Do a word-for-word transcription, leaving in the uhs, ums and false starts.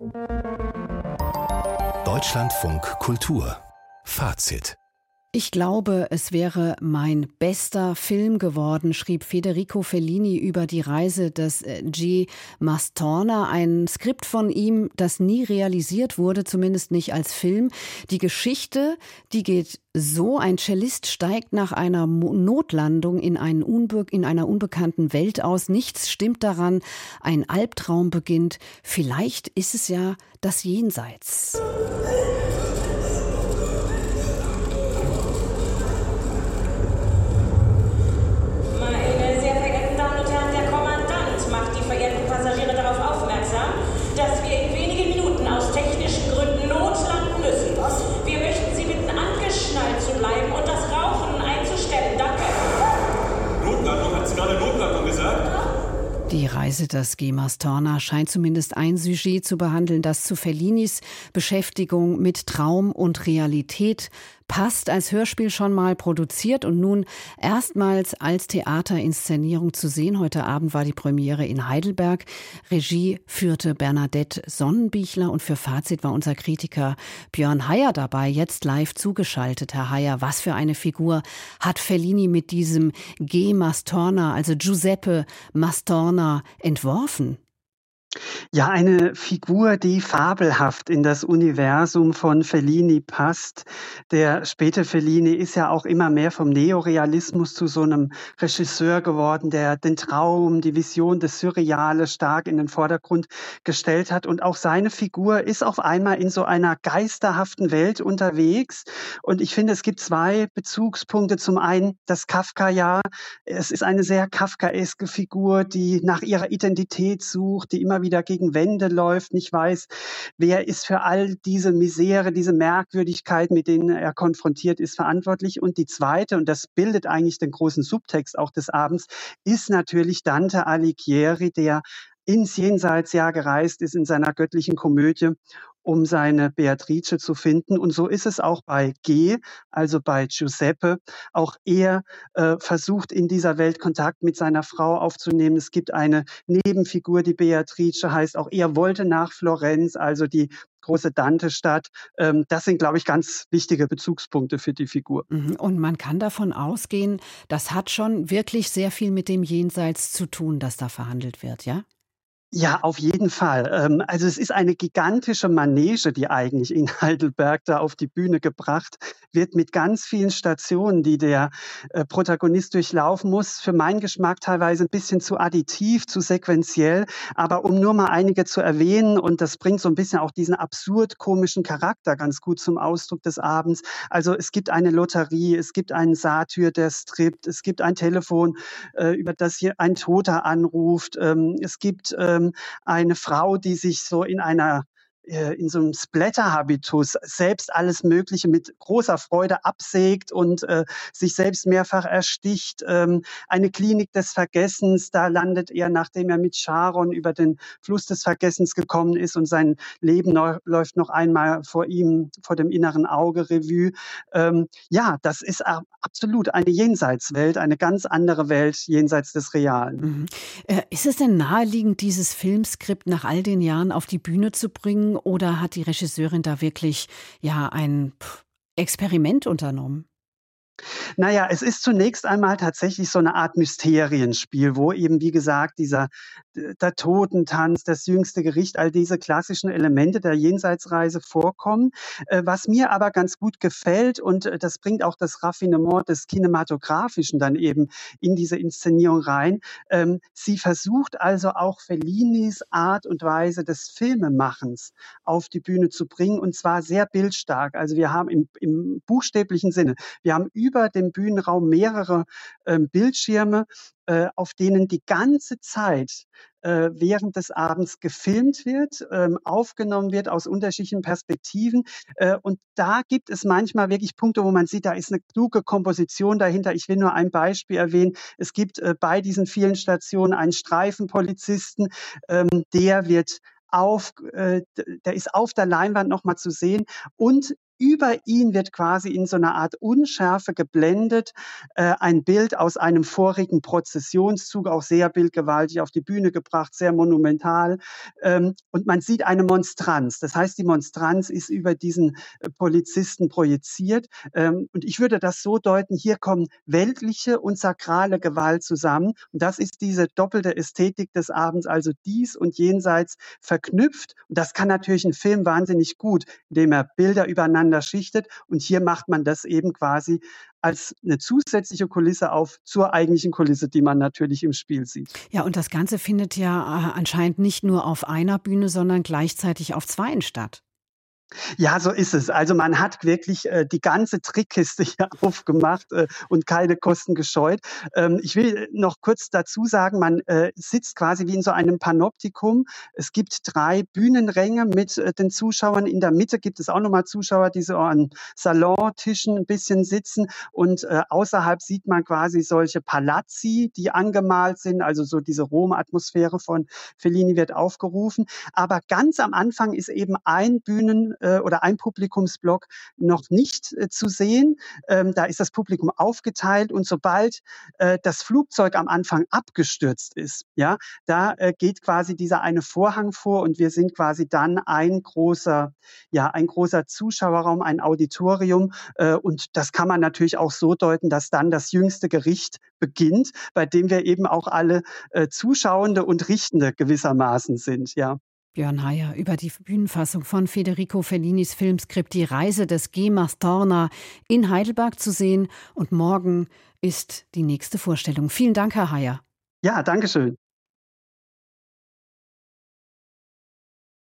Deutschlandfunk Kultur Fazit. Ich glaube, es wäre mein bester Film geworden, schrieb Federico Fellini über die Reise des G. Mastorna. Ein Skript von ihm, das nie realisiert wurde, zumindest nicht als Film. Die Geschichte, die geht so: Ein Cellist steigt nach einer Notlandung in, einen Unbe- in einer unbekannten Welt aus. Nichts stimmt daran. Ein Albtraum beginnt. Vielleicht ist es ja das Jenseits. Die Reise des G. Mastorna scheint zumindest ein Sujet zu behandeln, das zu Fellinis Beschäftigung mit Traum und Realität passt. Als Hörspiel schon mal produziert und nun erstmals als Theaterinszenierung zu sehen. Heute Abend war die Premiere in Heidelberg. Regie führte Bernadette Sonnenbichler und für Fazit war unser Kritiker Björn Heyer dabei, jetzt live zugeschaltet. Herr Heyer, was für eine Figur hat Fellini mit diesem G. Mastorna, also Giuseppe Mastorna, entworfen? Ja, eine Figur, die fabelhaft in das Universum von Fellini passt. Der späte Fellini ist ja auch immer mehr vom Neorealismus zu so einem Regisseur geworden, der den Traum, die Vision, das Surreale stark in den Vordergrund gestellt hat. Und auch seine Figur ist auf einmal in so einer geisterhaften Welt unterwegs. Und ich finde, es gibt zwei Bezugspunkte. Zum einen das Kafka-Jahr. Es ist eine sehr kafkaeske Figur, die nach ihrer Identität sucht, die immer wieder gegen Wände läuft, nicht weiß, wer ist für all diese Misere, diese Merkwürdigkeit, mit denen er konfrontiert ist, verantwortlich. Und die zweite, und das bildet eigentlich den großen Subtext auch des Abends, ist natürlich Dante Alighieri, der ins Jenseitsjahr gereist ist in seiner göttlichen Komödie, um seine Beatrice zu finden. Und so ist es auch bei G., also bei Giuseppe. Auch er äh, versucht in dieser Welt Kontakt mit seiner Frau aufzunehmen. Es gibt eine Nebenfigur, die Beatrice heißt. Auch er wollte nach Florenz, also die große Dante-Stadt. Ähm, das sind, glaube ich, ganz wichtige Bezugspunkte für die Figur. Und man kann davon ausgehen, das hat schon wirklich sehr viel mit dem Jenseits zu tun, das da verhandelt wird, ja? Ja, auf jeden Fall. Ähm, also es ist eine gigantische Manege, die eigentlich in Heidelberg da auf die Bühne gebracht wird, mit ganz vielen Stationen, die der äh, Protagonist durchlaufen muss. Für meinen Geschmack teilweise ein bisschen zu additiv, zu sequenziell. Aber um nur mal einige zu erwähnen, und das bringt so ein bisschen auch diesen absurd komischen Charakter ganz gut zum Ausdruck des Abends. Also es gibt eine Lotterie, es gibt einen Satyr, der strippt, es gibt ein Telefon, äh, über das hier ein Toter anruft, ähm, es gibt ähm, eine Frau, die sich so in einer in so einem Splatter-Habitus selbst alles Mögliche mit großer Freude absägt und äh, sich selbst mehrfach ersticht. Ähm, eine Klinik des Vergessens, da landet er, nachdem er mit Charon über den Fluss des Vergessens gekommen ist und sein Leben neu, läuft noch einmal vor ihm, vor dem inneren Auge Revue. Ähm, ja, das ist absolut eine Jenseitswelt, eine ganz andere Welt jenseits des Realen. Mhm. Äh, ist es denn naheliegend, dieses Filmskript nach all den Jahren auf die Bühne zu bringen? Oder hat die Regisseurin da wirklich ja ein Experiment unternommen? Naja, es ist zunächst einmal tatsächlich so eine Art Mysterienspiel, wo eben, wie gesagt, dieser der Totentanz, das jüngste Gericht, all diese klassischen Elemente der Jenseitsreise vorkommen. Äh, was mir aber ganz gut gefällt, und äh, das bringt auch das Raffinement des Kinematografischen dann eben in diese Inszenierung rein. Ähm, sie versucht also auch Fellinis Art und Weise des Filmemachens auf die Bühne zu bringen, und zwar sehr bildstark. Also wir haben im, im buchstäblichen Sinne, wir haben über dem Bühnenraum mehrere ähm, Bildschirme, äh, auf denen die ganze Zeit äh, während des Abends gefilmt wird, ähm, aufgenommen wird aus unterschiedlichen Perspektiven. Äh, und da gibt es manchmal wirklich Punkte, wo man sieht, da ist eine kluge Komposition dahinter. Ich will nur ein Beispiel erwähnen. Es gibt äh, bei diesen vielen Stationen einen Streifenpolizisten, ähm, der wird auf, äh, der ist auf der Leinwand nochmal zu sehen, und über ihn wird quasi in so einer Art Unschärfe geblendet äh, ein Bild aus einem vorigen Prozessionszug, auch sehr bildgewaltig auf die Bühne gebracht, sehr monumental. Ähm, und man sieht eine Monstranz. Das heißt, die Monstranz ist über diesen äh, Polizisten projiziert. Ähm, und ich würde das so deuten, hier kommen weltliche und sakrale Gewalt zusammen. Und das ist diese doppelte Ästhetik des Abends, also dies und jenseits verknüpft. Und das kann natürlich ein Film wahnsinnig gut, indem er Bilder übereinander schichtet. Und hier macht man das eben quasi als eine zusätzliche Kulisse auf zur eigentlichen Kulisse, die man natürlich im Spiel sieht. Ja, und das Ganze findet ja äh, anscheinend nicht nur auf einer Bühne, sondern gleichzeitig auf zweien statt. Ja, so ist es. Also man hat wirklich äh, die ganze Trickkiste hier aufgemacht äh, und keine Kosten gescheut. Ähm, ich will noch kurz dazu sagen, man äh, sitzt quasi wie in so einem Panoptikum. Es gibt drei Bühnenränge mit äh, den Zuschauern. In der Mitte gibt es auch nochmal Zuschauer, die so an Salontischen ein bisschen sitzen. Und äh, außerhalb sieht man quasi solche Palazzi, die angemalt sind. Also so diese Rom-Atmosphäre von Fellini wird aufgerufen. Aber ganz am Anfang ist eben ein Bühnen oder ein Publikumsblock noch nicht äh, zu sehen. Ähm, da ist das Publikum aufgeteilt und sobald äh, das Flugzeug am Anfang abgestürzt ist, ja, da äh, geht quasi dieser eine Vorhang vor und wir sind quasi dann ein großer, ja, ein großer Zuschauerraum, ein Auditorium äh, und das kann man natürlich auch so deuten, dass dann das jüngste Gericht beginnt, bei dem wir eben auch alle äh, Zuschauende und Richtende gewissermaßen sind, ja. Björn Heyer über die Bühnenfassung von Federico Fellinis Filmskript Die Reise des G. Mastorna in Heidelberg zu sehen. Und morgen ist die nächste Vorstellung. Vielen Dank, Herr Heyer. Ja, danke schön.